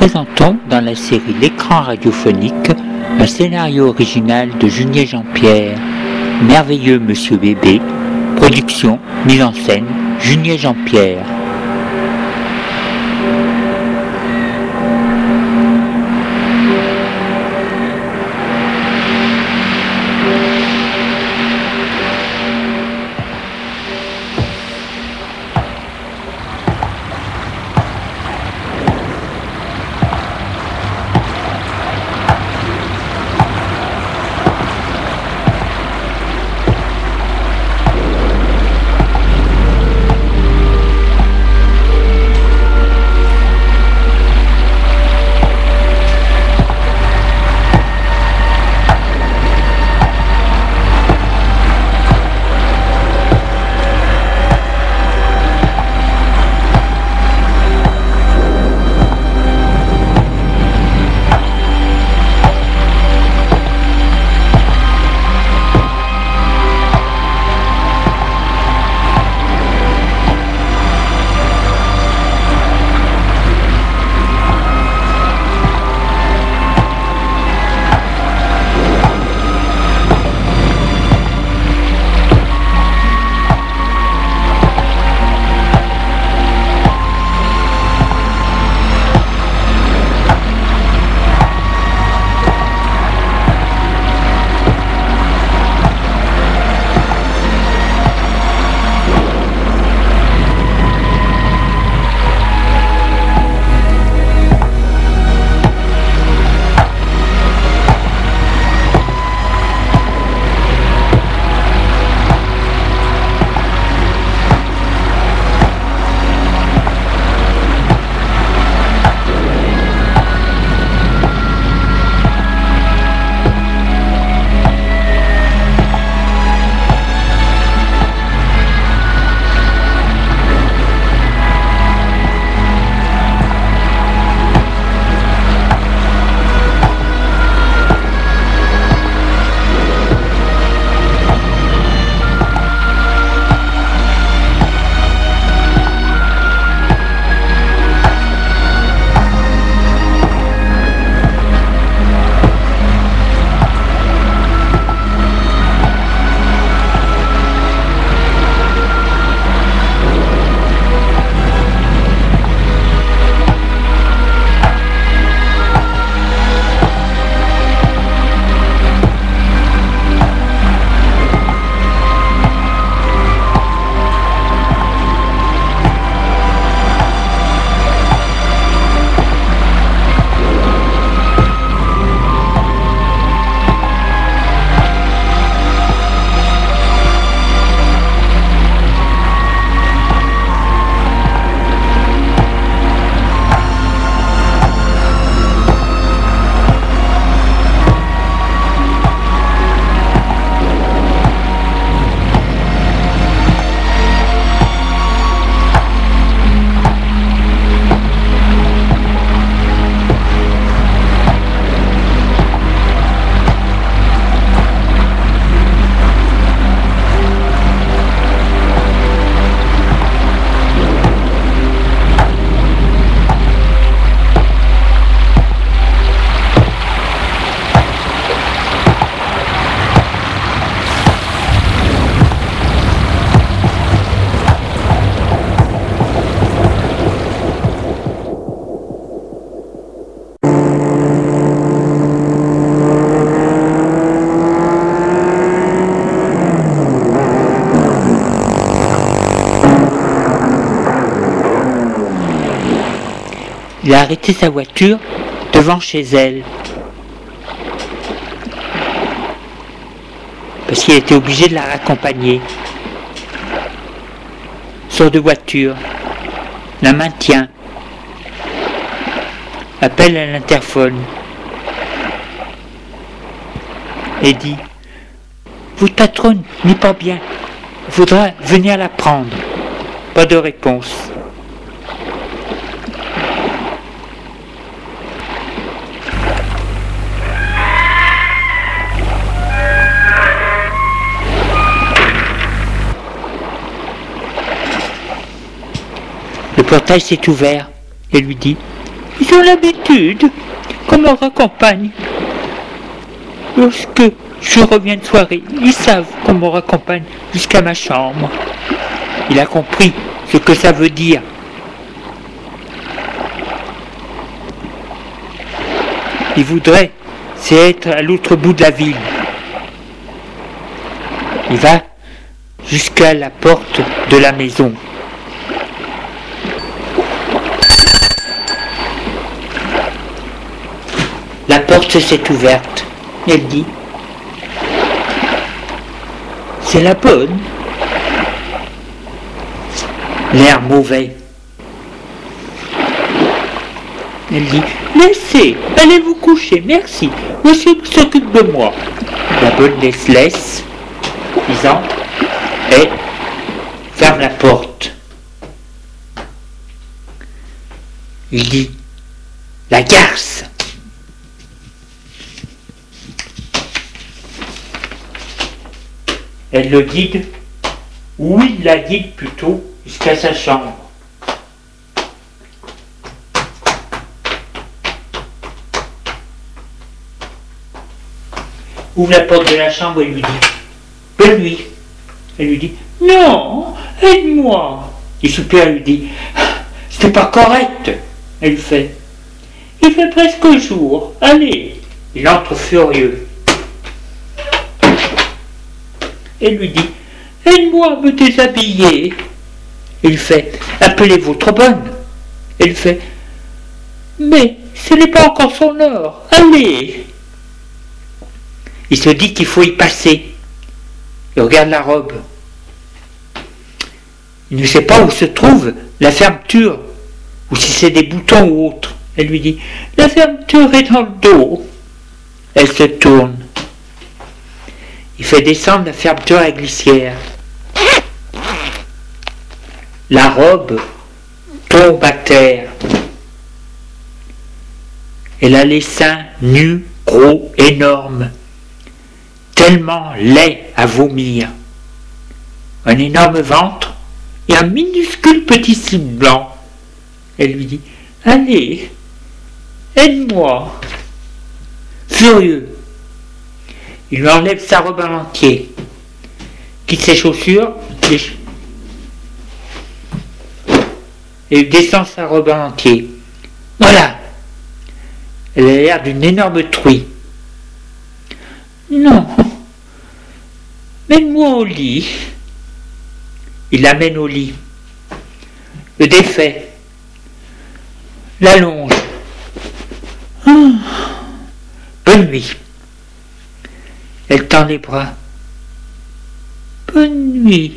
présentons dans la série L'écran radiophonique un scénario original de Junier Jean-Pierre, Merveilleux Monsieur Bébé, production, mise en scène, Junier Jean-Pierre. Il a arrêté sa voiture devant chez elle. Parce qu'il était obligé de la raccompagner. Sort de voiture, la maintient, appelle à l'interphone et dit « Votre patronne n'est pas bien, il faudra venir la prendre. » Pas de réponse. Le portail s'est ouvert et lui dit Ils ont l'habitude qu'on me raccompagne. Lorsque je reviens de soirée, ils savent qu'on me raccompagne jusqu'à ma chambre. Il a compris ce que ça veut dire. Il voudrait, c'est être à l'autre bout de la ville. Il va jusqu'à la porte de la maison. La porte s'est ouverte. Elle dit: c'est la bonne. L'air mauvais. Elle dit: laissez, allez vous coucher, merci. Monsieur s'occupe de moi. La bonne laisse, disant, et ferme la porte. Il dit: la garce. Elle le guide, ou il la guide plutôt, jusqu'à sa chambre. Ouvre la porte de la chambre et lui dit: bonne nuit. Elle lui dit: non, aide-moi. Il soupire et lui dit: c'est pas correct. Elle lui fait: il fait presque jour, allez. Il entre furieux. Elle lui dit: aide-moi à me déshabiller. Il fait: appelez votre bonne. Elle fait: mais ce n'est pas encore son heure, allez. Il se dit qu'il faut y passer. Il regarde la robe. Il ne sait pas où se trouve la fermeture, ou si c'est des boutons ou autre. Elle lui dit: la fermeture est dans le dos. Elle se tourne. Il fait descendre la fermeture à la glissière. La robe tombe à terre. Elle a les seins nus, gros, énormes, tellement laids à vomir. Un énorme ventre et un minuscule petit slip blanc. Elle lui dit: allez, aide-moi. Furieux, il lui enlève sa robe en entier, quitte ses chaussures et il descend sa robe en entier. Voilà, elle a l'air d'une énorme truie. Non, mène-moi au lit. Il l'amène au lit, le défait, l'allonge. Bonne nuit. Elle tend les bras. Bonne nuit.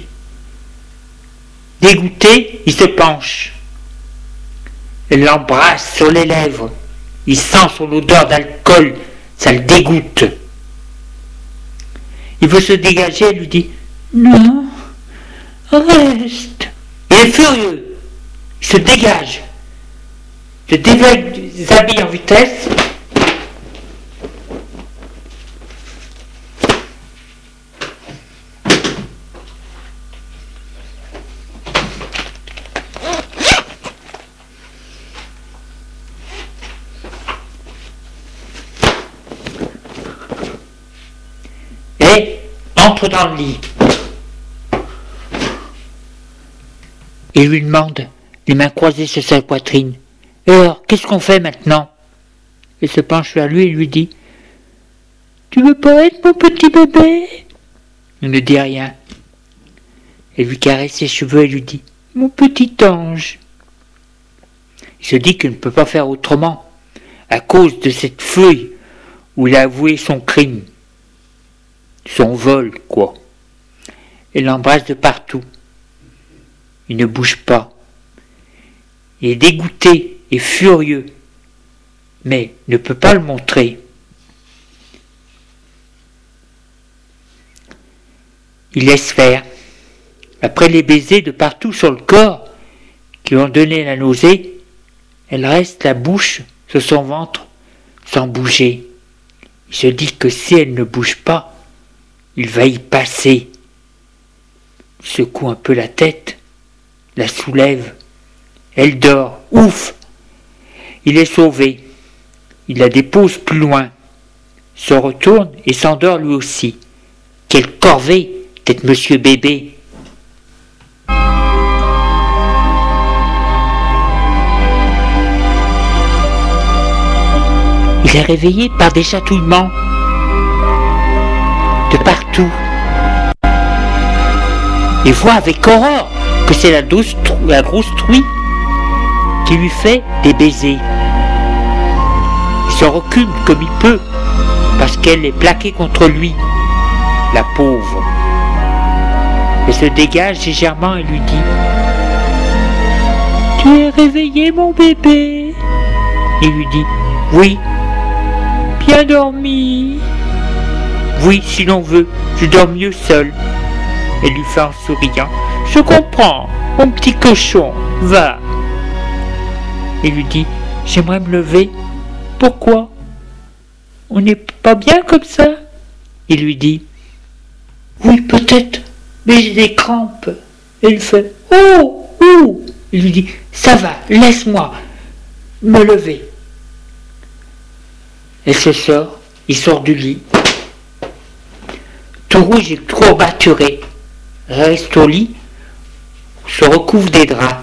Dégoûté, il se penche. Elle l'embrasse sur les lèvres. Il sent son odeur d'alcool, ça le dégoûte. Il veut se dégager, elle lui dit: non, reste. Il est furieux. Il se dégage. Se déshabille en vitesse. Et entre dans le lit. Il lui demande, les mains croisées sur sa poitrine: et alors, qu'est-ce qu'on fait maintenant? Elle se penche vers lui et lui dit: tu veux pas être mon petit bébé? Il ne dit rien. Elle lui caresse ses cheveux et lui dit: mon petit ange. Il se dit qu'il ne peut pas faire autrement, à cause de cette feuille où il a avoué son crime. Son vol, quoi. Elle l'embrasse de partout. Il ne bouge pas. Il est dégoûté et furieux, mais ne peut pas le montrer. Il laisse faire. Après les baisers de partout sur le corps qui ont donné la nausée, elle reste la bouche sur son ventre sans bouger. Il se dit que si elle ne bouge pas, il va y passer. Il secoue un peu la tête, la soulève. Elle dort. Ouf! Il est sauvé. Il la dépose plus loin, se retourne et s'endort lui aussi. Quelle corvée d'être Monsieur Bébé. Il est réveillé par des chatouillements de partout. Il voit avec horreur que c'est la grosse truie qui lui fait des baisers. Il se recule comme il peut parce qu'elle est plaquée contre lui, la pauvre. Elle se dégage légèrement et lui dit: « Tu es réveillé, mon bébé ?» Il lui dit: « Oui. » « Bien dormi. »« Oui, si l'on veut, je dors mieux seul. » Elle lui fait en souriant: « Je comprends, mon petit cochon, va. » Il lui dit: « J'aimerais me lever. »« Pourquoi ? On n'est pas bien comme ça ?» Il lui dit: « Oui, peut-être, mais j'ai des crampes. » Et il fait: « Oh, oh !» Il lui dit: « Ça va, laisse-moi me lever. » Elle se sort, il sort du lit, tout rouge et courbaturé, reste au lit, se recouvre des draps.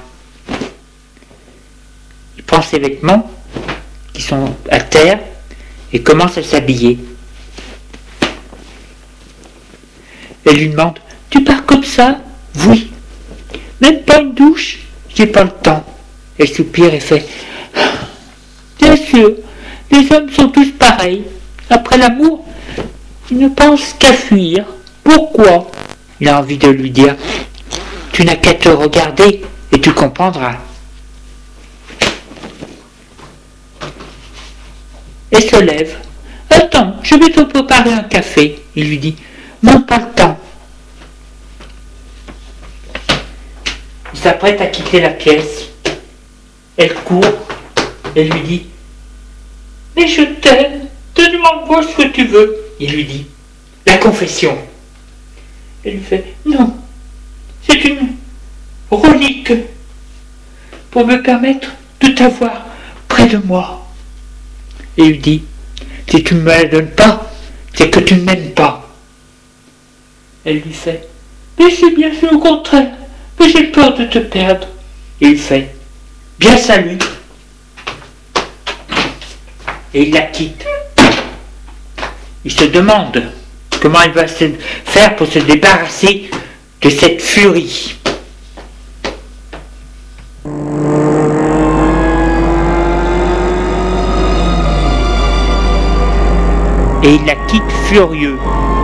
Il prend ses vêtements qui sont à terre et commence à s'habiller. Elle lui demande: « Tu pars comme ça ? » « Oui. »« Même pas une douche ? » ?»« J'ai pas le temps. » Elle soupire et fait: « Bien sûr. Les hommes sont tous pareils. Après l'amour, ils ne pensent qu'à fuir. Pourquoi ? » Il a envie de lui dire: « Tu n'as qu'à te regarder et tu comprendras. » Elle se lève. « Attends, je vais te préparer un café. » Il lui dit: « Non, pas le temps. » Il s'apprête à quitter la pièce. Elle court et lui dit: « Mais je t'aime, demande-moi ce que tu veux. » Il lui dit: « La confession. » Elle lui fait: « Non, c'est une relique pour me permettre de t'avoir près de moi. » Et il lui dit: « Si tu ne me la donnes pas, c'est que tu ne m'aimes pas. » Elle lui fait: « Mais c'est bien sûr au contraire, mais j'ai peur de te perdre. » Et il fait: « Bien salut. » Et il la quitte. Il se demande comment il va se faire pour se débarrasser de cette furie. Et il la quitte furieux.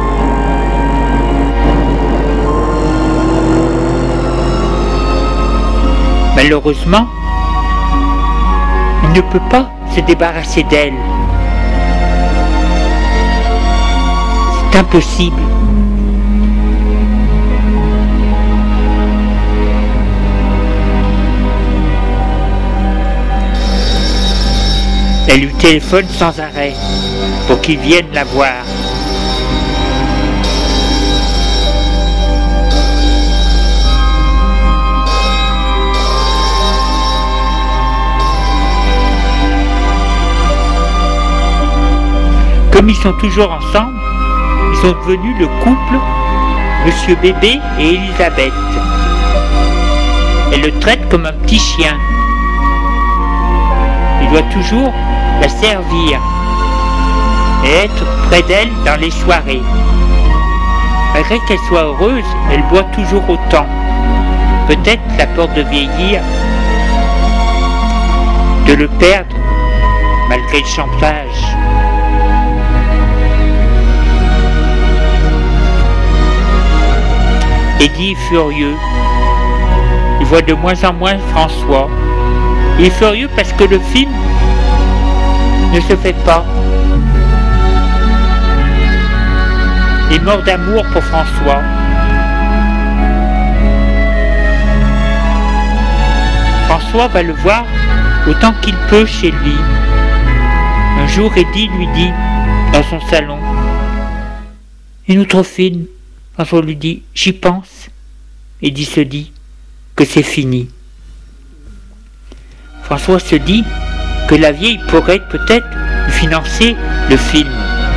Malheureusement, il ne peut pas se débarrasser d'elle. C'est impossible. Elle lui téléphone sans arrêt pour qu'il vienne la voir. Comme ils sont toujours ensemble, ils sont devenus le couple Monsieur Bébé et Elisabeth. Elle le traite comme un petit chien. Il doit toujours la servir et être près d'elle dans les soirées. Malgré qu'elle soit heureuse, elle boit toujours autant. Peut-être la peur de vieillir, de le perdre, malgré le chantage. Eddie est furieux. Il voit de moins en moins François. Il est furieux parce que le film ne se fait pas. Il est mort d'amour pour François. François va le voir autant qu'il peut chez lui. Un jour, Eddie lui dit, dans son salon: « Une autre film. » François lui dit: « J'y pense. » Eddie se dit que c'est fini. François se dit que la vieille pourrait peut-être lui financer le film.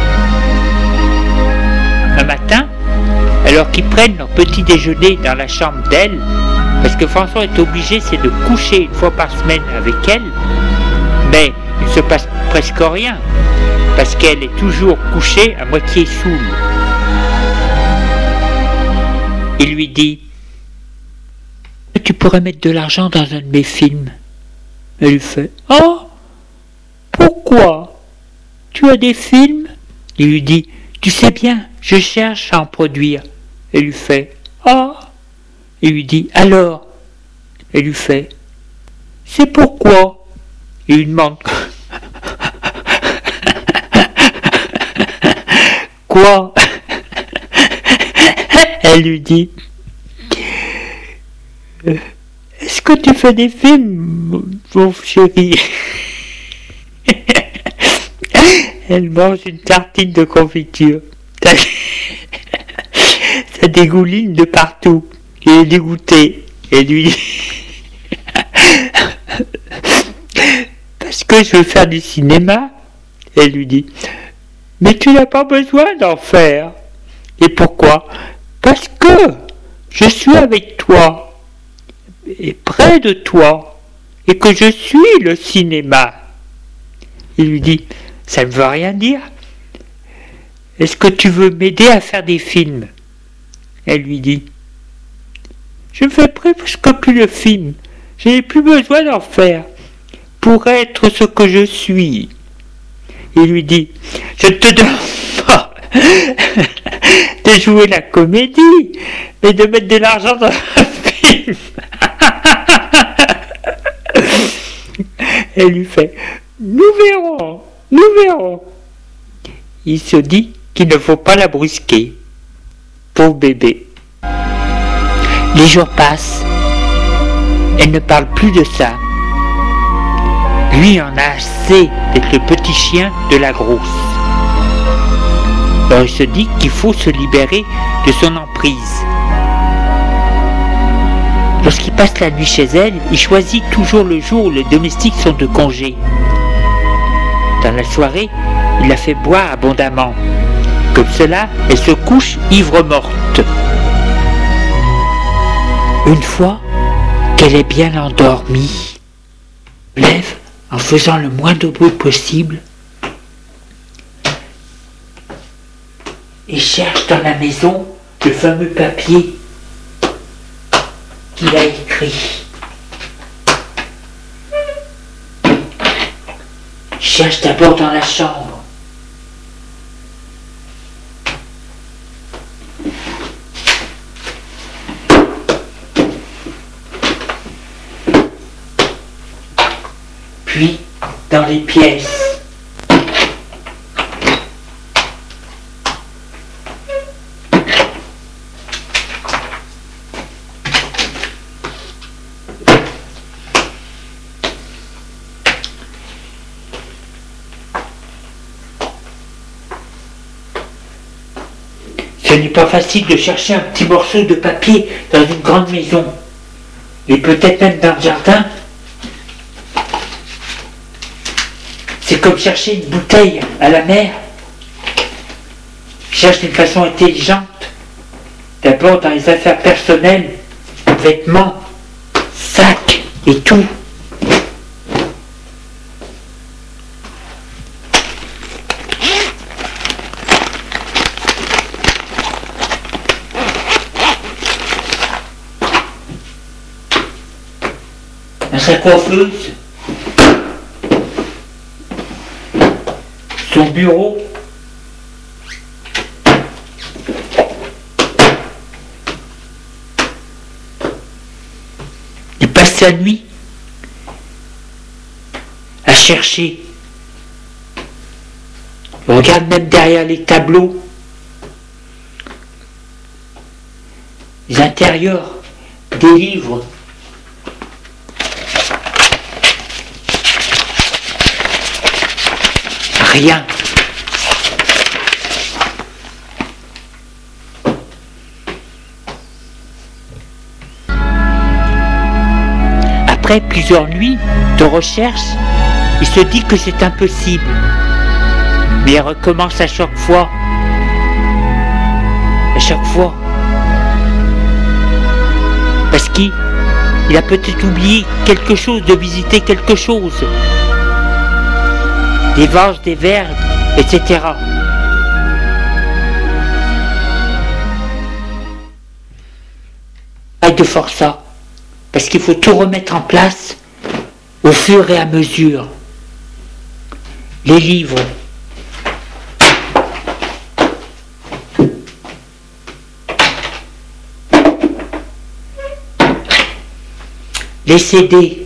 Un matin, alors qu'ils prennent leur petit déjeuner dans la chambre d'elle, parce que François est obligé, c'est de coucher une fois par semaine avec elle, mais il ne se passe presque rien, parce qu'elle est toujours couchée à moitié saoule. Il lui dit: tu pourrais mettre de l'argent dans un de mes films. Elle lui fait: oh, pourquoi? Tu as des films? Il lui dit: tu sais bien, je cherche à en produire. Elle lui fait: ah. Il lui dit: alors? Elle lui fait: c'est pourquoi? Il lui demande: quoi? Elle lui dit: est-ce que tu fais des films, mon chéri? Elle mange une tartine de confiture. Ça dégouline de partout. Il est dégoûté. Et lui dit: parce que je veux faire du cinéma. Elle lui dit: mais tu n'as pas besoin d'en faire. Et pourquoi? Parce que je suis avec toi et près de toi et que je suis le cinéma. Il lui dit: ça ne veut rien dire. Est-ce que tu veux m'aider à faire des films? Elle lui dit: je ne fais presque plus de films. Je n'ai plus besoin d'en faire pour être ce que je suis. Il lui dit: je ne te demande pas de jouer la comédie, mais de mettre de l'argent dans un film. Elle lui fait: nous verrons, nous verrons. Il se dit qu'il ne faut pas la brusquer. Pauvre bébé. Les jours passent. Elle ne parle plus de ça. Lui en a assez d'être le petit chien de la grosse. Alors il se dit qu'il faut se libérer de son emprise. Lorsqu'il passe la nuit chez elle, il choisit toujours le jour où les domestiques sont de congé. Dans la soirée, il la fait boire abondamment. Comme cela, elle se couche ivre-morte. Une fois qu'elle est bien endormie, elle lève en faisant le moins de bruit possible et cherche dans la maison le fameux papier qu'il a écrit. Cherche d'abord dans la chambre. Puis dans les pièces. Ce n'est pas facile de chercher un petit morceau de papier dans une grande maison, et peut-être même dans le jardin. C'est comme chercher une bouteille à la mer. Cherche d'une façon intelligente. D'abord dans les affaires personnelles, vêtements, sacs et tout. Dans sa coiffeuse, son bureau, il passe sa nuit à chercher. Il regarde même derrière les tableaux, les intérieurs des livres. Rien. Après plusieurs nuits de recherche, Il se dit que c'est impossible, mais il recommence à chaque fois. À chaque fois. Parce qu'il a peut-être oublié quelque chose, de visiter quelque chose. Des vases, des verres, etc. De forçat, parce qu'il faut tout remettre en place au fur et à mesure. Les livres, les CD,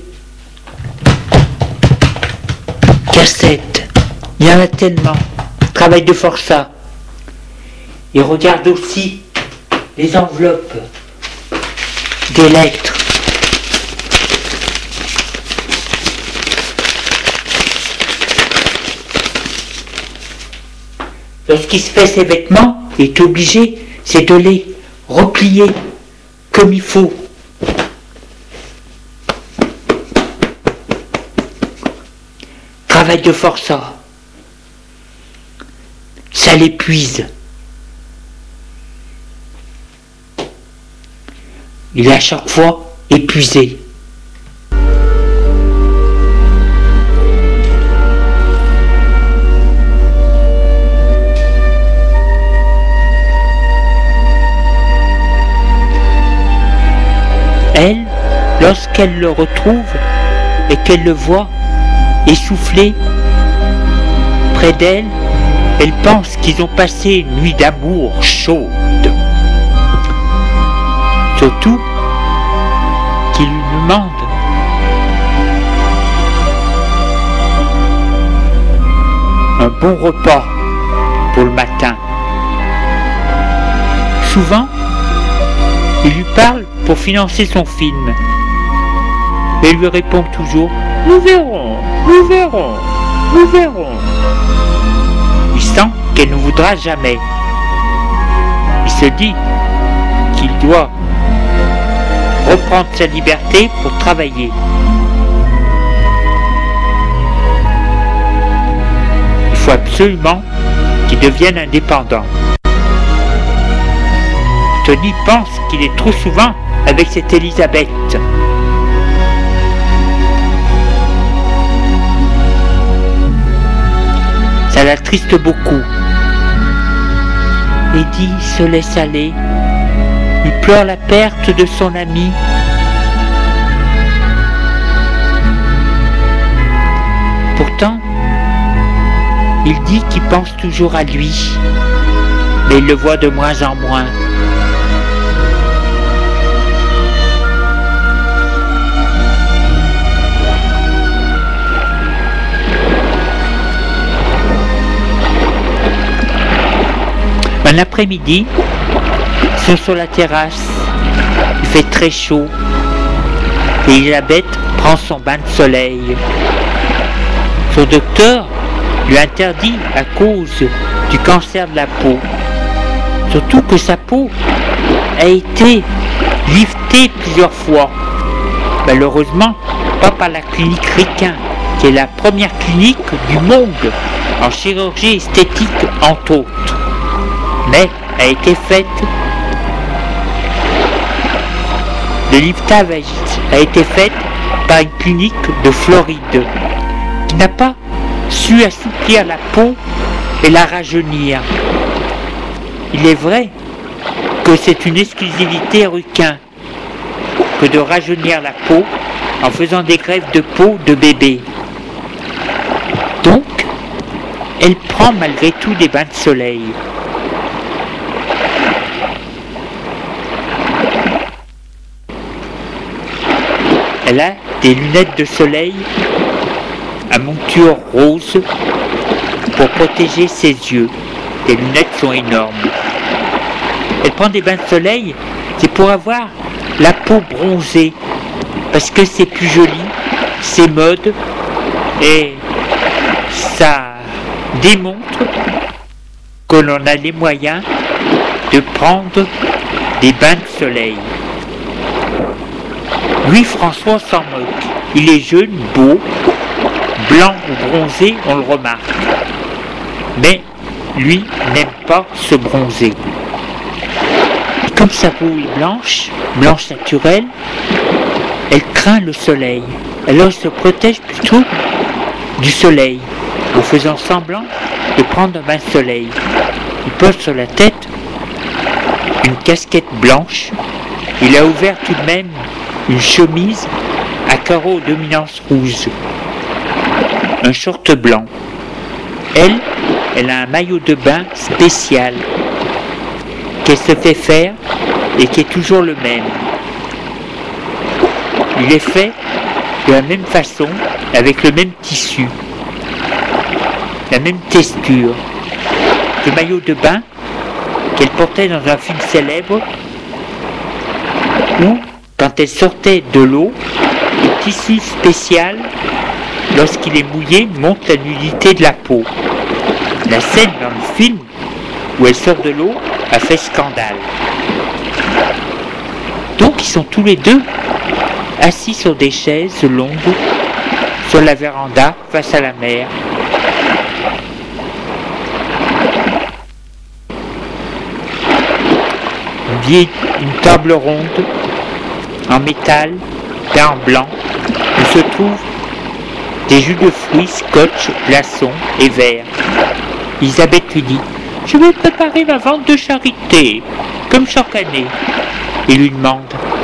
cassettes, il y en a tellement. Travail de forçat. Et regarde aussi les enveloppes des lettres. Lorsqu'il se fait ses vêtements, il est obligé, c'est de les replier comme il faut. Travail de forçat. Ça l'épuise. Il est à chaque fois épuisé. Elle, lorsqu'elle le retrouve et qu'elle le voit essoufflé près d'elle, elle pense qu'ils ont passé une nuit d'amour chaude. Surtout qu'il lui demande un bon repas pour le matin. Souvent, il lui parle pour financer son film. Et il lui répond toujours « Nous verrons, nous verrons, nous verrons ». Il sent qu'elle ne voudra jamais. Il se dit qu'il doit reprendre sa liberté pour travailler. Il faut absolument qu'il devienne indépendant. Tony pense qu'il est trop souvent avec cette Elisabeth. Ça l'attriste beaucoup. Eddie se laisse aller. Il pleure la perte de son ami. Pourtant, il dit qu'il pense toujours à lui, mais il le voit de moins en moins. Un après-midi, ils sont sur la terrasse, il fait très chaud et Elisabeth prend son bain de soleil. Son docteur lui interdit à cause du cancer de la peau. Surtout que sa peau a été liftée plusieurs fois. Malheureusement, pas par la clinique Riquin, qui est la première clinique du monde en chirurgie esthétique entre autres. Mais a été faite, le liftage a été fait par une clinique de Floride qui n'a pas su assouplir la peau et la rajeunir. Il est vrai que c'est une exclusivité Riquin que de rajeunir la peau en faisant des greffes de peau de bébé. Donc, elle prend malgré tout des bains de soleil. Elle a des lunettes de soleil à monture rose pour protéger ses yeux. Les lunettes sont énormes. Elle prend des bains de soleil, c'est pour avoir la peau bronzée, parce que c'est plus joli, c'est mode, et ça démontre que l'on a les moyens de prendre des bains de soleil. Lui, François s'en moque. Il est jeune, beau, blanc ou bronzé, on le remarque. Mais lui n'aime pas se bronzer. Et comme sa peau est blanche naturelle, elle craint le soleil. Alors elle se protège plutôt du soleil en faisant semblant de prendre un bain de soleil. Il porte sur la tête une casquette blanche. Il a ouvert tout de même une chemise à carreaux dominance rouge, un short blanc. Elle a un maillot de bain spécial qu'elle se fait faire et qui est toujours le même. Il est fait de la même façon, avec le même tissu, la même texture. Le maillot de bain qu'elle portait dans un film célèbre où, quand elle sortait de l'eau, le tissu spécial, lorsqu'il est mouillé, montre la nudité de la peau. La scène dans le film où elle sort de l'eau a fait scandale. Donc ils sont tous les deux assis sur des chaises longues sur la véranda face à la mer. Une table ronde en métal peint en blanc où se trouvent des jus de fruits, scotch, glaçons et verre. Elisabeth lui dit: je vais préparer ma vente de charité, comme chaque année. Il lui demande.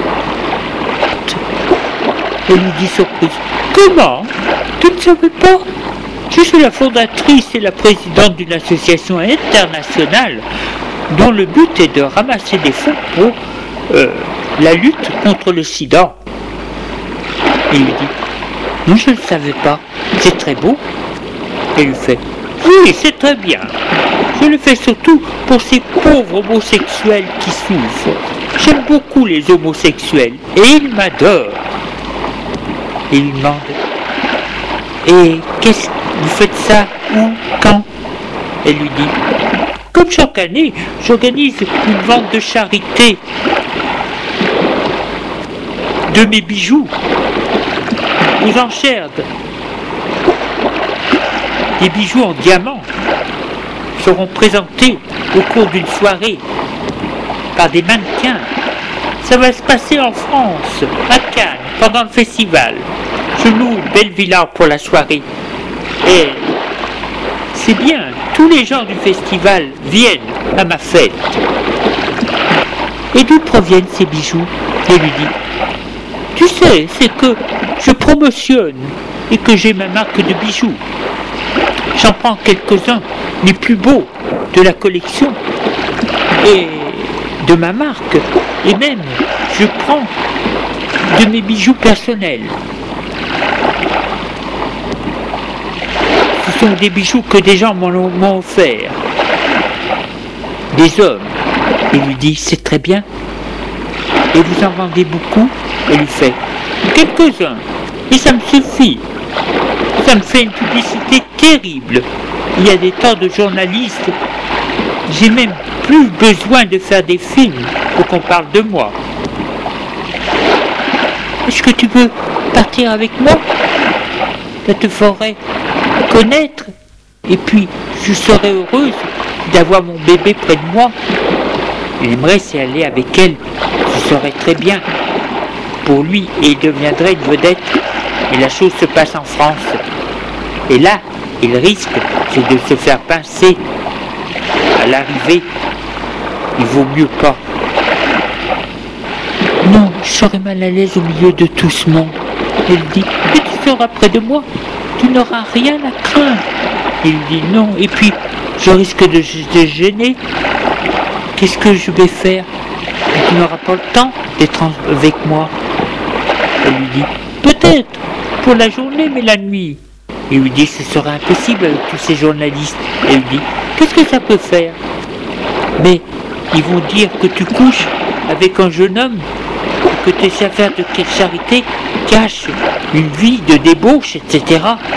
Elle lui dit surprise: comment? Tu ne savais pas? Je suis la fondatrice et la présidente d'une association internationale dont le but est de ramasser des fonds pour la lutte contre le sida. Il lui dit: non, je ne le savais pas, c'est très beau. Elle lui fait: oui, c'est très bien. Je le fais surtout pour ces pauvres homosexuels qui souffrent. J'aime beaucoup les homosexuels et ils m'adorent. Il lui demande: et qu'est-ce que vous faites ça où, quand? Elle lui dit: comme chaque année, j'organise une vente de charité de mes bijoux aux enchères. Des bijoux en diamant seront présentés au cours d'une soirée par des mannequins. Ça va se passer en France, à Cannes, pendant le festival. Je loue une belle villa pour la soirée. Et c'est bien, tous les gens du festival viennent à ma fête. Et d'où proviennent ces bijoux? Elle lui dit: tu sais, c'est que je promotionne et que j'ai ma marque de bijoux. J'en prends quelques-uns, les plus beaux de la collection et de ma marque. Et même, je prends de mes bijoux personnels. Ce sont des bijoux que des gens m'ont offert. Des hommes. Il lui dit: c'est très bien. Et vous en vendez beaucoup? Elle lui fait: quelques-uns. Et ça me suffit. Ça me fait une publicité terrible. Il y a des tas de journalistes. J'ai même plus besoin de faire des films pour qu'on parle de moi. Est-ce que tu veux partir avec moi? Ça te ferait connaître. Et puis, je serais heureuse d'avoir mon bébé près de moi. Il aimerait s'y aller avec elle. Ce serait très bien pour lui et il deviendrait une vedette. Et la chose se passe en France. Et là, il risque, c'est de se faire pincer à l'arrivée. Il vaut mieux pas. Non, je serais mal à l'aise au milieu de tout ce monde. Elle dit: mais tu seras près de moi, tu n'auras rien à craindre. Il dit: non, et puis je risque de gêner. Qu'est-ce que je vais faire? Et tu n'auras pas le temps d'être avec moi. Elle lui dit: peut-être pour la journée, mais la nuit. Il lui dit: ce serait impossible avec tous ces journalistes. Elle lui dit: qu'est-ce que ça peut faire? Mais ils vont dire que tu couches avec un jeune homme, que tes affaires de charité cachent une vie de débauche, etc.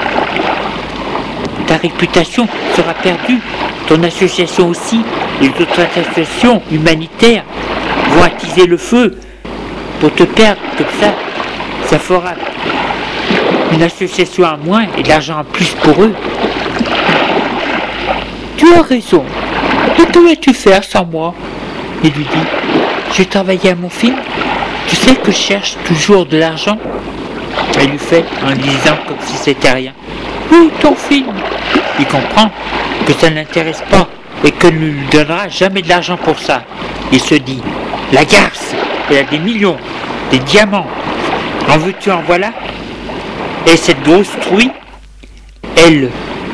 Ta réputation sera perdue, ton association aussi, les autres associations humanitaires vont attiser le feu pour te perdre comme ça. Ça fera Une association à moins et de l'argent en plus pour eux. Tu as raison. Que vas-tu faire sans moi? Il lui dit. Je vais travailler à mon film. Tu sais que je cherche toujours de l'argent? Elle lui fait en disant comme si c'était rien. Oui, ton film. Il comprend que ça ne l'intéresse pas et que ne lui donnera jamais de l'argent pour ça. Il se dit, la garce, elle a des millions, des diamants. En veux-tu, en voilà? Et cette grosse truie, elle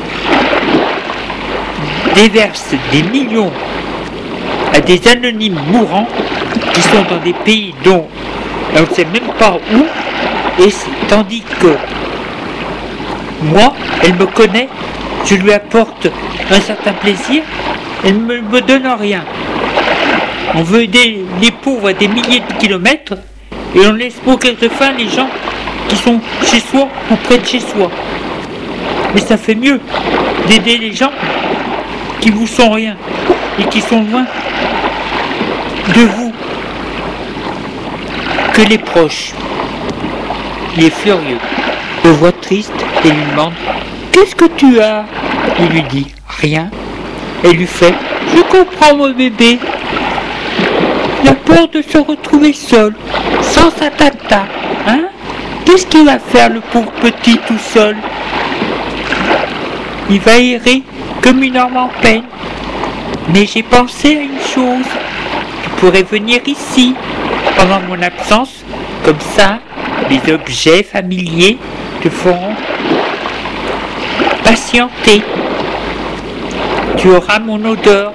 déverse des millions à des anonymes mourants qui sont dans des pays dont on ne sait même pas où, et tandis que moi, elle me connaît, je lui apporte un certain plaisir, elle ne me donne rien. On veut aider les pauvres à des milliers de kilomètres et on laisse mourir de faim les gens qui sont chez soi ou près de chez soi. Mais ça fait mieux d'aider les gens qui vous sont rien et qui sont loin de vous que les proches. Il est furieux, le voit triste et lui demande « Qu'est-ce que tu as ?» Il lui dit « Rien ». Elle lui fait « Je comprends mon bébé. La peur de se retrouver seul, sans sa tata, hein? Qu'est-ce qu'il va faire le pauvre petit tout seul? Il va errer comme une âme en peine. Mais j'ai pensé à une chose. Tu pourrais venir ici, pendant mon absence, comme ça, les objets familiers te feront patienter. Tu auras mon odeur.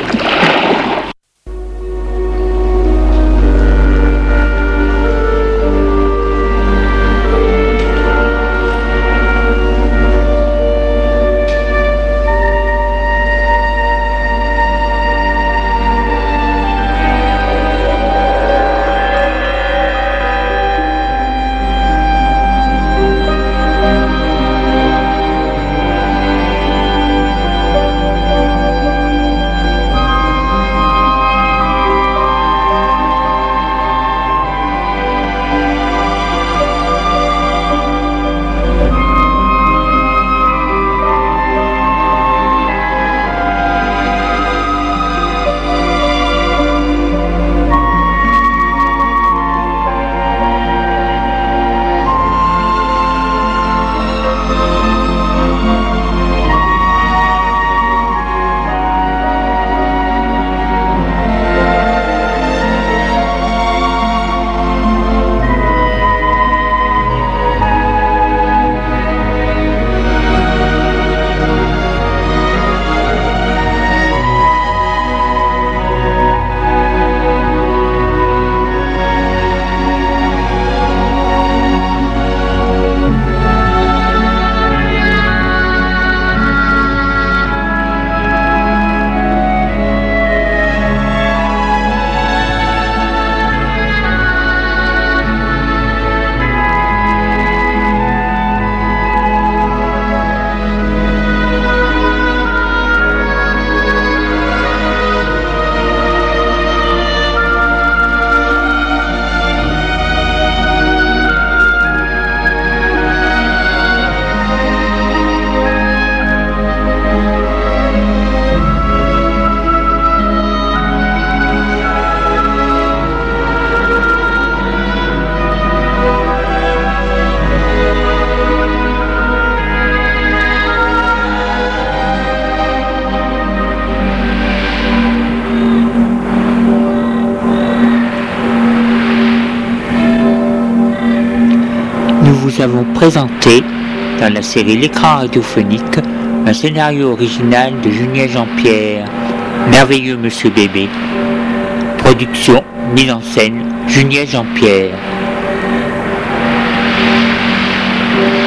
Nous avons présenté, dans la série L'écran radiophonique, un scénario original de Julien Jean-Pierre, Merveilleux Monsieur Bébé. Production, mise en scène, Julien Jean-Pierre.